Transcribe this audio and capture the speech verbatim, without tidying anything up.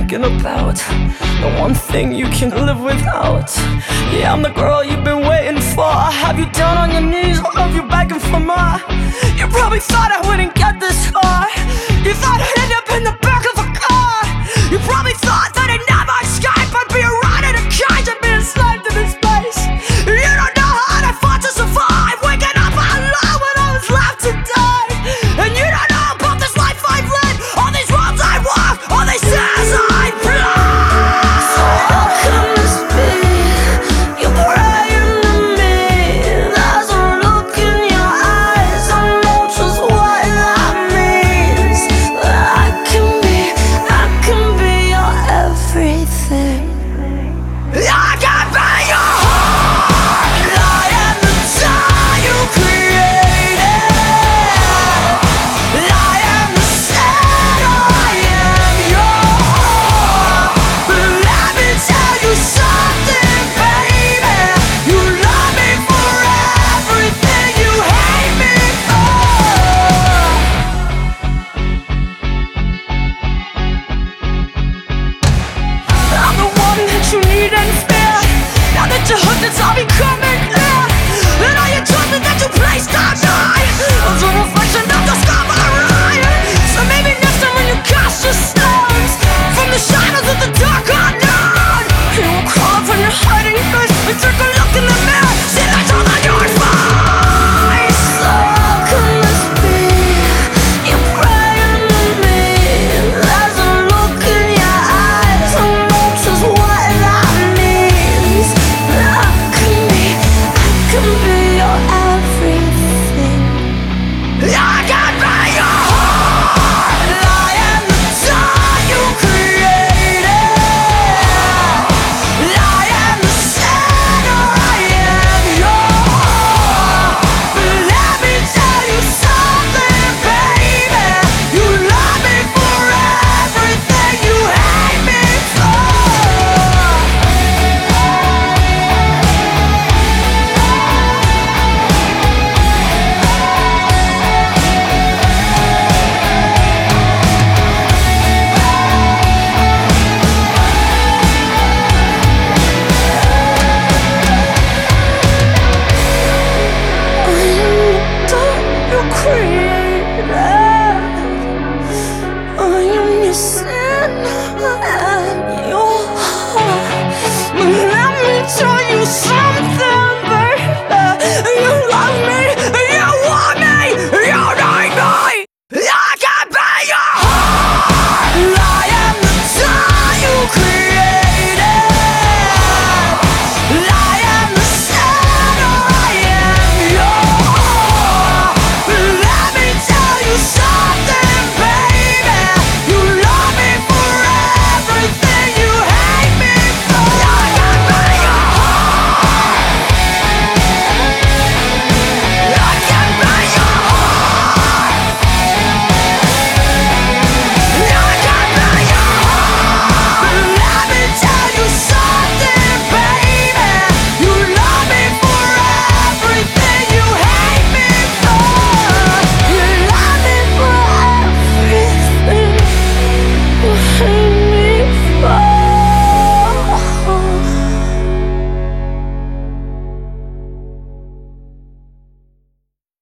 thinking about, the one thing you can live without. Yeah, I'm the girl you've been waiting for. Have you down on your knees or have you begging for more? You probably thought I wouldn't get this far. You thought I'd end up in the back of a car. You probably thought that I'd never